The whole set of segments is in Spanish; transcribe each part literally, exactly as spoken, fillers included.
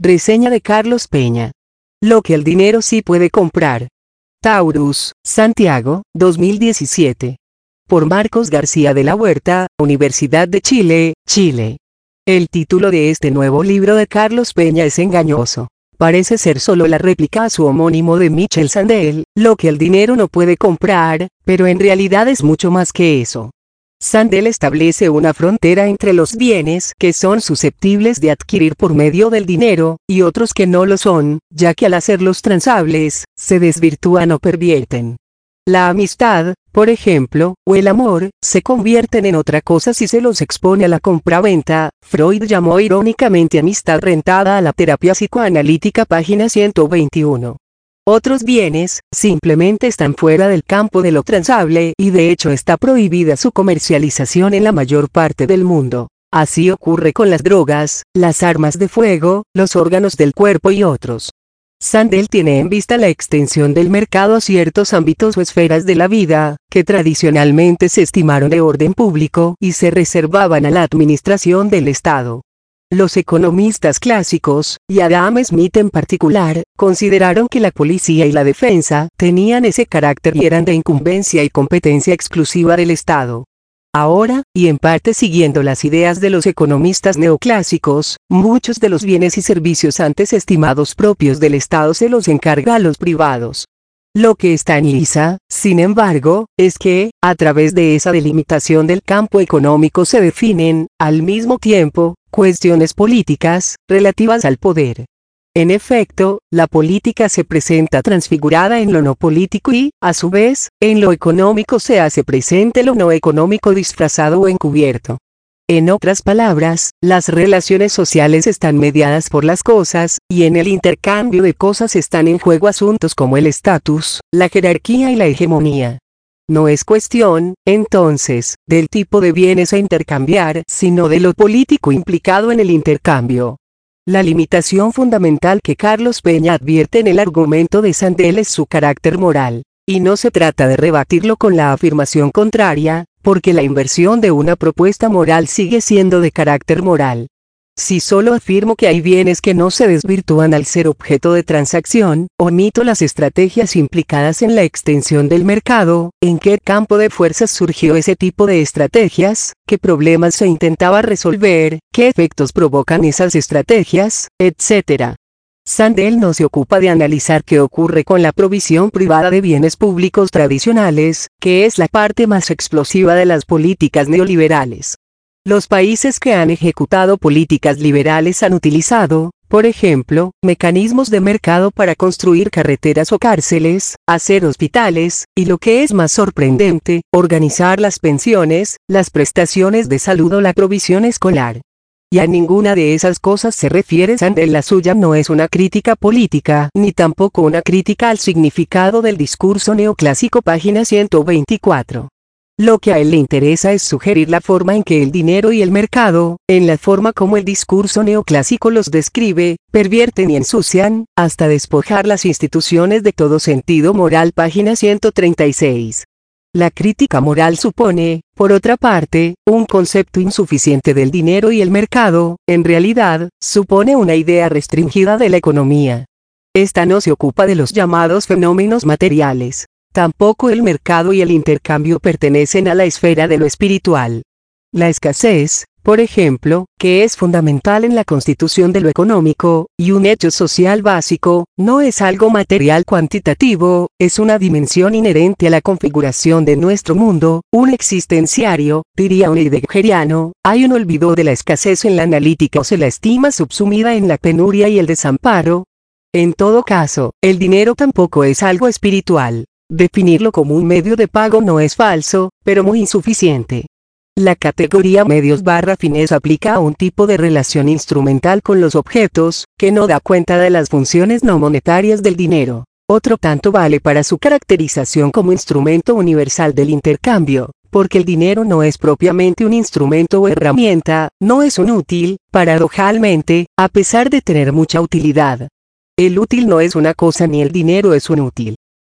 Reseña de Carlos Peña. Lo que el dinero sí puede comprar. Taurus, Santiago, dos mil diecisiete. Por Marcos García de la Huerta, Universidad de Chile, Chile. El título de este nuevo libro de Carlos Peña es engañoso. Parece ser solo la réplica a su homónimo de Michel Sandel, Lo que el dinero no puede comprar, pero en realidad es mucho más que eso. Sandel establece una frontera entre los bienes que son susceptibles de adquirir por medio del dinero, y otros que no lo son, ya que al hacerlos transables, se desvirtúan o pervierten. La amistad, por ejemplo, o el amor, se convierten en otra cosa si se los expone a la compraventa. Freud llamó irónicamente amistad rentada a la terapia psicoanalítica, página ciento veintiuno. Otros bienes, simplemente están fuera del campo de lo transable y de hecho está prohibida su comercialización en la mayor parte del mundo. Así ocurre con las drogas, las armas de fuego, los órganos del cuerpo y otros. Sandel tiene en vista la extensión del mercado a ciertos ámbitos o esferas de la vida, que tradicionalmente se estimaron de orden público y se reservaban a la administración del Estado. Los economistas clásicos, y Adam Smith en particular, consideraron que la policía y la defensa tenían ese carácter y eran de incumbencia y competencia exclusiva del Estado. Ahora, y en parte siguiendo las ideas de los economistas neoclásicos, muchos de los bienes y servicios antes estimados propios del Estado se los encarga a los privados. Lo que está en liza, sin embargo, es que, a través de esa delimitación del campo económico se definen, al mismo tiempo, cuestiones políticas, relativas al poder. En efecto, la política se presenta transfigurada en lo no político y, a su vez, en lo económico se hace presente lo no económico disfrazado o encubierto. En otras palabras, las relaciones sociales están mediadas por las cosas, y en el intercambio de cosas están en juego asuntos como el estatus, la jerarquía y la hegemonía. No es cuestión, entonces, del tipo de bienes a intercambiar, sino de lo político implicado en el intercambio. La limitación fundamental que Carlos Peña advierte en el argumento de Sandel es su carácter moral, y no se trata de rebatirlo con la afirmación contraria, porque la inversión de una propuesta moral sigue siendo de carácter moral. Si solo afirmo que hay bienes que no se desvirtúan al ser objeto de transacción, omito las estrategias implicadas en la extensión del mercado, en qué campo de fuerzas surgió ese tipo de estrategias, qué problemas se intentaba resolver, qué efectos provocan esas estrategias, etcétera. Sandel no se ocupa de analizar qué ocurre con la provisión privada de bienes públicos tradicionales, que es la parte más explosiva de las políticas neoliberales. Los países que han ejecutado políticas liberales han utilizado, por ejemplo, mecanismos de mercado para construir carreteras o cárceles, hacer hospitales, y lo que es más sorprendente, organizar las pensiones, las prestaciones de salud o la provisión escolar. Y a ninguna de esas cosas se refiere Sandel. La suya no es una crítica política, ni tampoco una crítica al significado del discurso neoclásico, página ciento veinticuatro. Lo que a él le interesa es sugerir la forma en que el dinero y el mercado, en la forma como el discurso neoclásico los describe, pervierten y ensucian, hasta despojar las instituciones de todo sentido moral, página ciento treinta y seis. La crítica moral supone, por otra parte, un concepto insuficiente del dinero y el mercado. En realidad, supone una idea restringida de la economía. Esta no se ocupa de los llamados fenómenos materiales. Tampoco el mercado y el intercambio pertenecen a la esfera de lo espiritual. La escasez, por ejemplo, que es fundamental en la constitución de lo económico, y un hecho social básico, no es algo material cuantitativo, es una dimensión inherente a la configuración de nuestro mundo, un existenciario, diría un heideggeriano. Hay un olvido de la escasez en la analítica o se la estima subsumida en la penuria y el desamparo. En todo caso, el dinero tampoco es algo espiritual. Definirlo como un medio de pago no es falso, pero muy insuficiente. La categoría medios barra fines aplica a un tipo de relación instrumental con los objetos, que no da cuenta de las funciones no monetarias del dinero. Otro tanto vale para su caracterización como instrumento universal del intercambio, porque el dinero no es propiamente un instrumento o herramienta, no es un útil, paradojalmente, a pesar de tener mucha utilidad. El útil no es una cosa ni el dinero es un útil.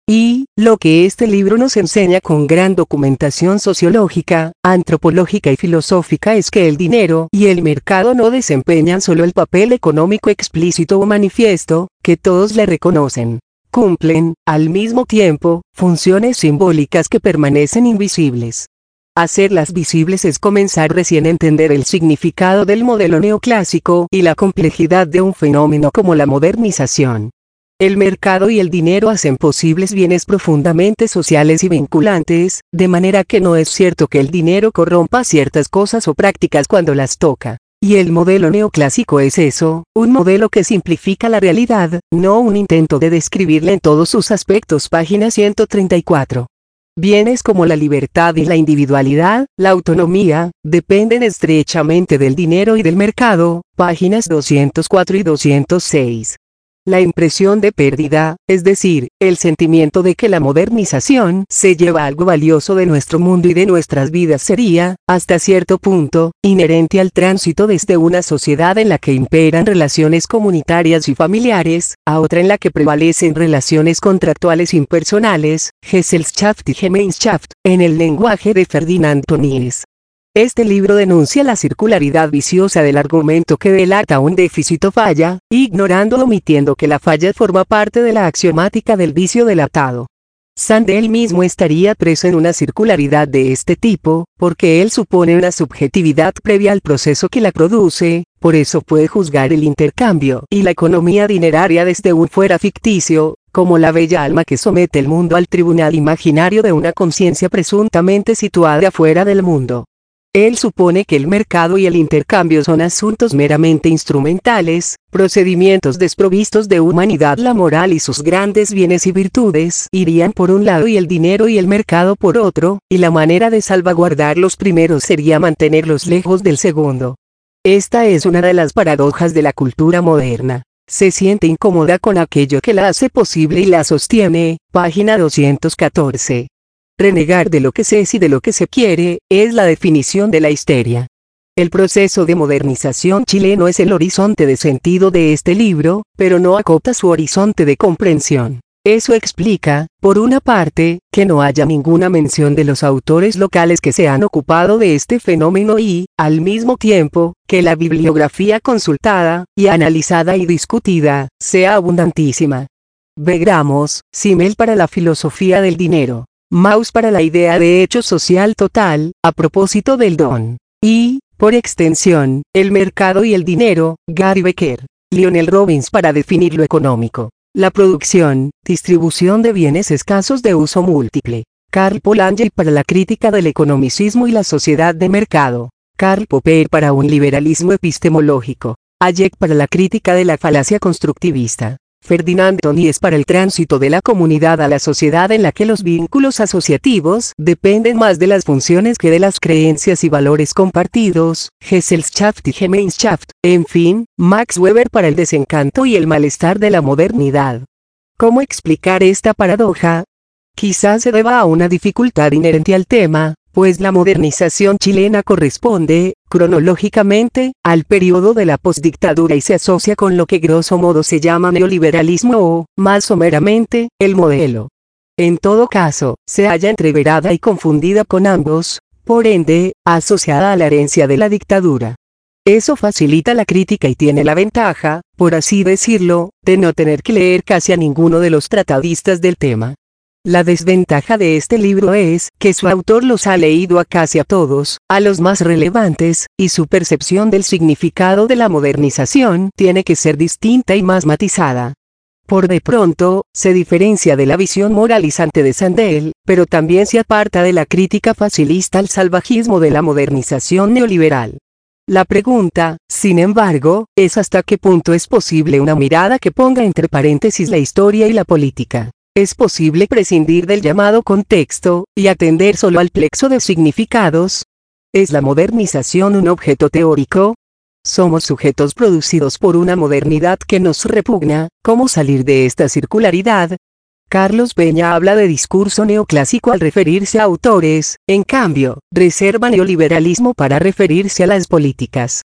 Y, lo que este libro nos enseña con gran documentación sociológica, antropológica y filosófica es que el dinero y el mercado no desempeñan solo el papel económico explícito o manifiesto, que todos le reconocen. Cumplen, al mismo tiempo, funciones simbólicas que permanecen invisibles. Hacerlas visibles es comenzar recién a entender el significado del modelo neoclásico y la complejidad de un fenómeno como la modernización. El mercado y el dinero hacen posibles bienes profundamente sociales y vinculantes, de manera que no es cierto que el dinero corrompa ciertas cosas o prácticas cuando las toca. Y el modelo neoclásico es eso, un modelo que simplifica la realidad, no un intento de describirla en todos sus aspectos. Página ciento treinta y cuatro. Bienes como la libertad y la individualidad, la autonomía, dependen estrechamente del dinero y del mercado. Páginas doscientos cuatro y doscientos seis. La impresión de pérdida, es decir, el sentimiento de que la modernización se lleva algo valioso de nuestro mundo y de nuestras vidas sería, hasta cierto punto, inherente al tránsito desde una sociedad en la que imperan relaciones comunitarias y familiares, a otra en la que prevalecen relaciones contractuales impersonales, Gesellschaft y Gemeinschaft, en el lenguaje de Ferdinand Tönnies. Este libro denuncia la circularidad viciosa del argumento que delata un déficit o falla, ignorando o omitiendo que la falla forma parte de la axiomática del vicio delatado. Sandel mismo estaría preso en una circularidad de este tipo, porque él supone una subjetividad previa al proceso que la produce, por eso puede juzgar el intercambio y la economía dineraria desde un fuera ficticio, como la bella alma que somete el mundo al tribunal imaginario de una conciencia presuntamente situada afuera del mundo. Él supone que el mercado y el intercambio son asuntos meramente instrumentales, procedimientos desprovistos de humanidad. La moral y sus grandes bienes y virtudes irían por un lado y el dinero y el mercado por otro, y la manera de salvaguardar los primeros sería mantenerlos lejos del segundo. Esta es una de las paradojas de la cultura moderna. Se siente incómoda con aquello que la hace posible y la sostiene. Página doscientos catorce. Renegar de lo que se es y de lo que se quiere, es la definición de la histeria. El proceso de modernización chileno es el horizonte de sentido de este libro, pero no acota su horizonte de comprensión. Eso explica, por una parte, que no haya ninguna mención de los autores locales que se han ocupado de este fenómeno y, al mismo tiempo, que la bibliografía consultada, y analizada y discutida, sea abundantísima. Veamos, Simmel para la filosofía del dinero. Mauss para la idea de hecho social total, a propósito del don. Y, por extensión, el mercado y el dinero, Gary Becker. Lionel Robbins para definir lo económico. La producción, distribución de bienes escasos de uso múltiple. Karl Polanyi para la crítica del economicismo y la sociedad de mercado. Karl Popper para un liberalismo epistemológico. Hayek para la crítica de la falacia constructivista. Ferdinand Tönnies para el tránsito de la comunidad a la sociedad en la que los vínculos asociativos dependen más de las funciones que de las creencias y valores compartidos, Gesellschaft y Gemeinschaft, en fin, Max Weber para el desencanto y el malestar de la modernidad. ¿Cómo explicar esta paradoja? Quizás se deba a una dificultad inherente al tema, pues la modernización chilena corresponde, cronológicamente, al periodo de la postdictadura y se asocia con lo que grosso modo se llama neoliberalismo o, más someramente, el modelo. En todo caso, se halla entreverada y confundida con ambos, por ende, asociada a la herencia de la dictadura. Eso facilita la crítica y tiene la ventaja, por así decirlo, de no tener que leer casi a ninguno de los tratadistas del tema. La desventaja de este libro es que su autor los ha leído a casi a todos, a los más relevantes, y su percepción del significado de la modernización tiene que ser distinta y más matizada. Por de pronto, se diferencia de la visión moralizante de Sandel, pero también se aparta de la crítica facilista al salvajismo de la modernización neoliberal. La pregunta, sin embargo, es hasta qué punto es posible una mirada que ponga entre paréntesis la historia y la política. ¿Es posible prescindir del llamado contexto, y atender solo al plexo de significados? ¿Es la modernización un objeto teórico? Somos sujetos producidos por una modernidad que nos repugna. ¿Cómo salir de esta circularidad? Carlos Peña habla de discurso neoclásico al referirse a autores, en cambio, reserva neoliberalismo para referirse a las políticas.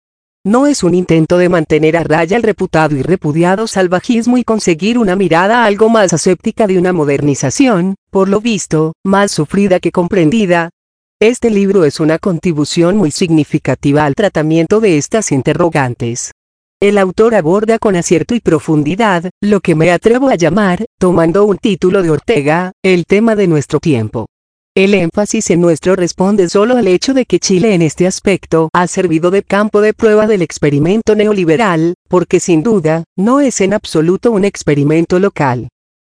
no es un intento de mantener a raya el reputado y repudiado salvajismo y conseguir una mirada algo más aséptica de una modernización, por lo visto, más sufrida que comprendida. Este libro es una contribución muy significativa al tratamiento de estas interrogantes. El autor aborda con acierto y profundidad, lo que me atrevo a llamar, tomando un título de Ortega, el tema de nuestro tiempo. El énfasis en nuestro responde solo al hecho de que Chile en este aspecto ha servido de campo de prueba del experimento neoliberal, porque sin duda, no es en absoluto un experimento local.